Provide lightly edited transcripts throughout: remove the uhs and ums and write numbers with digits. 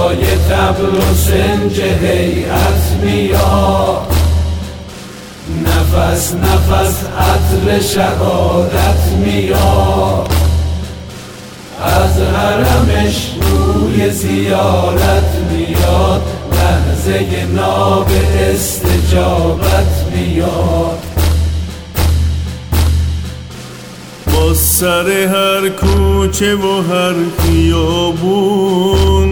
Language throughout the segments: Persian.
صدای طبل و سنج هیئت میاد، نفس نفس عطر شهادت میاد، از حرمش روی زیارت میاد، لحظه ناب استجابت میاد. با سر هر کوچه و هر خیابون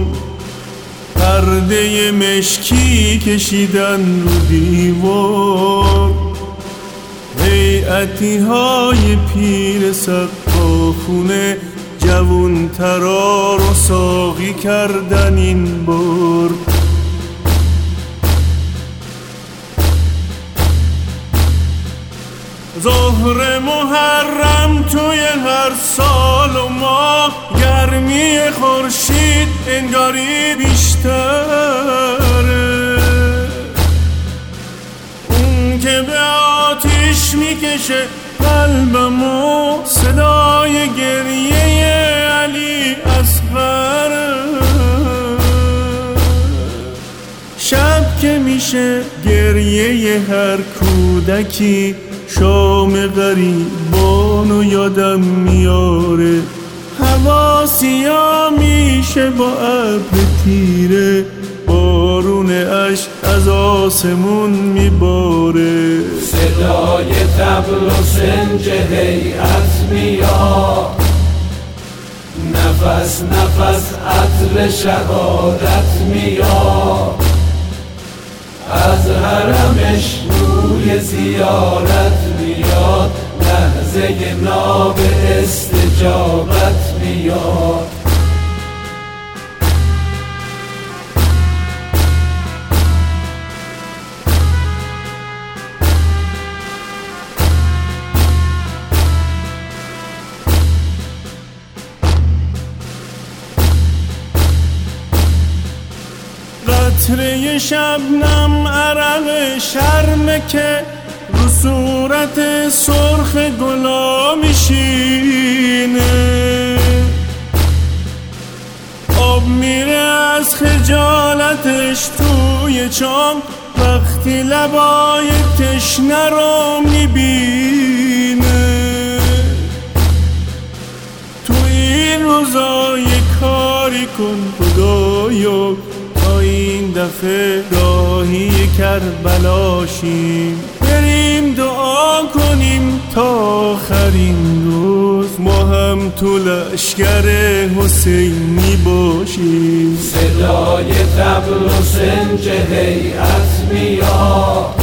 پرده مشکی کشیدن رو دیوار، هیئتی های پیر سقاخونه جوون ترا رو ساقی کردن این بار. ظهر محرم توی هر سال و ماه، گرمی خورشید انگاری بیشتره، اون که به آتیش میکشه قلبمو صدای گریه علی اصغره. شب که میشه گریه هر کودکی، شام غریبانو یادم میاره، هوا سیاه میشه با ابر تیره، بارون عشق از آسمون میباره. صدای طبل و سنج هیئت میاد، نفس نفس عطر شهادت میاد، از حرمش روی زیارت میاد، لحظه ناب استجابت میاد. قطره شبنم عرق شرمه که رو صورت سرخ گلا میشینه، آب میره از خجالتش توی چام وقتی لبای تشنه رو میبینه. تو این روزا یه کاری کن خدایا، این دفعه راهی کربلاشیم، بریم دعا کنیم تا آخرین روز ما هم تو لشکر حسینی باشیم. صدای طبل و سنج هیئت میاد،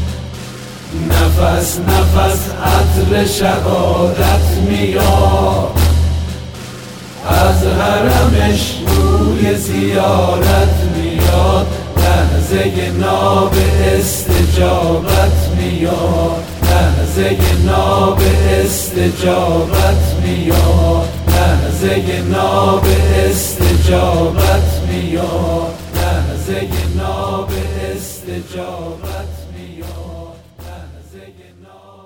نفس نفس عطر شهادت میاد، از حرمش روی زیارت میاد، لحظه ناب استجابت میاد، لحظه ناب استجابت میاد، لحظه ناب استجابت میاد، لحظه ناب استجابت میاد، لحظه ناب